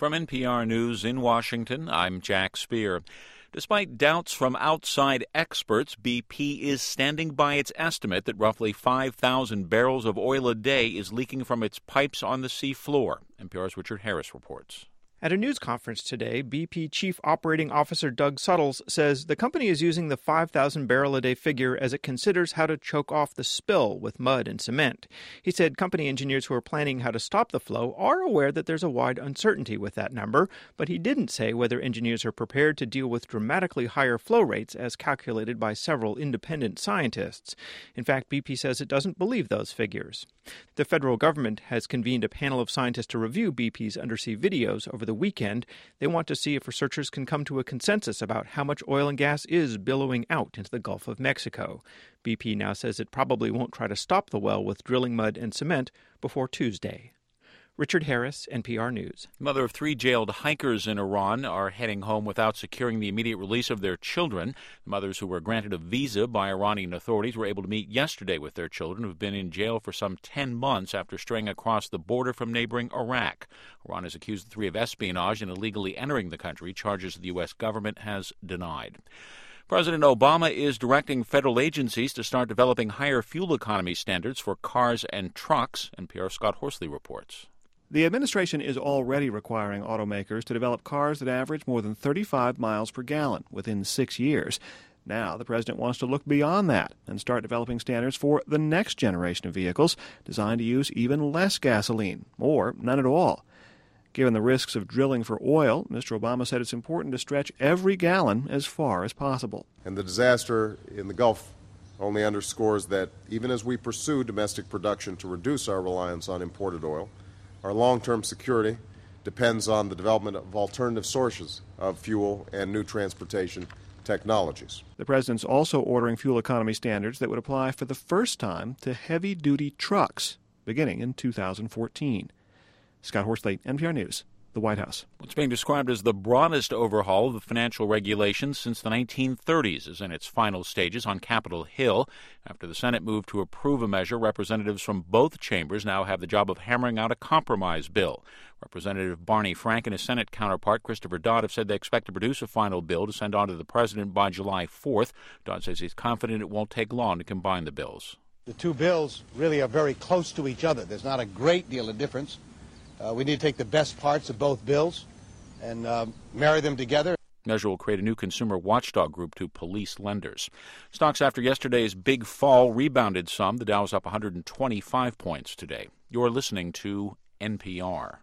From NPR News in Washington, I'm Jack Speer. Despite doubts from outside experts, BP is standing by its estimate that roughly 5,000 barrels of oil a day is leaking from its pipes on the seafloor. NPR's Richard Harris reports. At a news conference today, BP Chief Operating Officer Doug Suttles says the company is using the 5,000-barrel-a-day figure as it considers how to choke off the spill with mud and cement. He said company engineers who are planning how to stop the flow are aware that there's a wide uncertainty with that number, but he didn't say whether engineers are prepared to deal with dramatically higher flow rates as calculated by several independent scientists. In fact, BP says it doesn't believe those figures. The federal government has convened a panel of scientists to review BP's undersea videos over the weekend. They want to see if researchers can come to a consensus about how much oil and gas is billowing out into the Gulf of Mexico. BP now says it probably won't try to stop the well with drilling mud and cement before Tuesday. Richard Harris, NPR News. Mother of 3 jailed hikers in Iran are heading home without securing the immediate release of their children. The mothers who were granted a visa by Iranian authorities were able to meet yesterday with their children who have been in jail for some 10 months after straying across the border from neighboring Iraq. Iran has accused the 3 of espionage and illegally entering the country, charges the U.S. government has denied. President Obama is directing federal agencies to start developing higher fuel economy standards for cars and trucks. NPR's Scott Horsley reports. The administration is already requiring automakers to develop cars that average more than 35 miles per gallon within 6 years. Now, the president wants to look beyond that and start developing standards for the next generation of vehicles designed to use even less gasoline, or none at all. Given the risks of drilling for oil, Mr. Obama said it's important to stretch every gallon as far as possible. And the disaster in the Gulf only underscores that even as we pursue domestic production to reduce our reliance on imported oil, our long-term security depends on the development of alternative sources of fuel and new transportation technologies. The president's also ordering fuel economy standards that would apply for the first time to heavy-duty trucks, beginning in 2014. Scott Horsley, NPR News, the White House. What's being described as the broadest overhaul of the financial regulations since the 1930s is in its final stages on Capitol Hill. After the Senate moved to approve a measure, representatives from both chambers now have the job of hammering out a compromise bill. Representative Barney Frank and his Senate counterpart, Christopher Dodd, have said they expect to produce a final bill to send on to the president by July 4th. Dodd says he's confident it won't take long to combine the bills. The two bills really are very close to each other. There's not a great deal of difference. We need to take the best parts of both bills and marry them together. The measure will create a new consumer watchdog group to police lenders. Stocks after yesterday's big fall rebounded some. The Dow is up 125 points today. You're listening to NPR.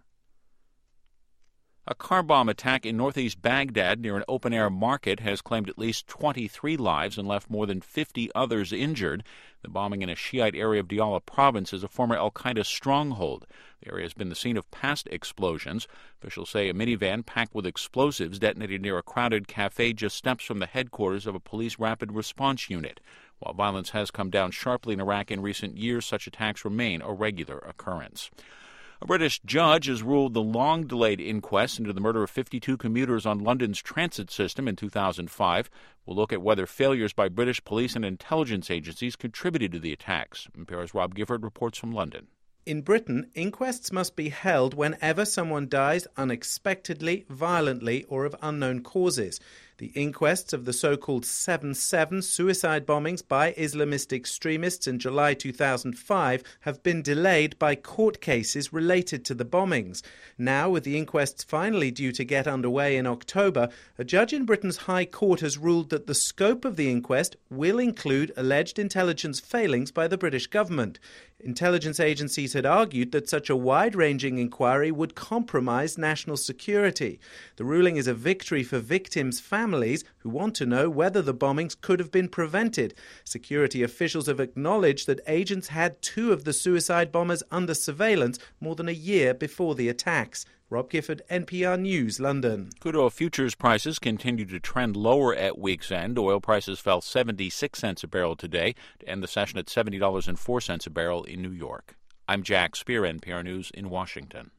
A car bomb attack in northeast Baghdad near an open-air market has claimed at least 23 lives and left more than 50 others injured. The bombing in a Shiite area of Diyala province is a former al-Qaeda stronghold. The area has been the scene of past explosions. Officials say a minivan packed with explosives detonated near a crowded cafe just steps from the headquarters of a police rapid response unit. While violence has come down sharply in Iraq in recent years, such attacks remain a regular occurrence. A British judge has ruled the long-delayed inquest into the murder of 52 commuters on London's transit system in 2005 will look at whether failures by British police and intelligence agencies contributed to the attacks. NPR's Rob Gifford reports from London. In Britain, inquests must be held whenever someone dies unexpectedly, violently, or of unknown causes. The inquests of the so-called 7/7 suicide bombings by Islamist extremists in July 2005 have been delayed by court cases related to the bombings. Now, with the inquests finally due to get underway in October, a judge in Britain's High Court has ruled that the scope of the inquest will include alleged intelligence failings by the British government. Intelligence agencies had argued that such a wide-ranging inquiry would compromise national security. The ruling is a victory for victims' families who want to know whether the bombings could have been prevented. Security officials have acknowledged that agents had 2 of the suicide bombers under surveillance more than a year before the attacks. Rob Gifford, NPR News, London. Crude oil futures prices continue to trend lower at week's end. Oil prices fell 76 cents a barrel today to end the session at $70.04 a barrel in New York. I'm Jack Speer, NPR News in Washington.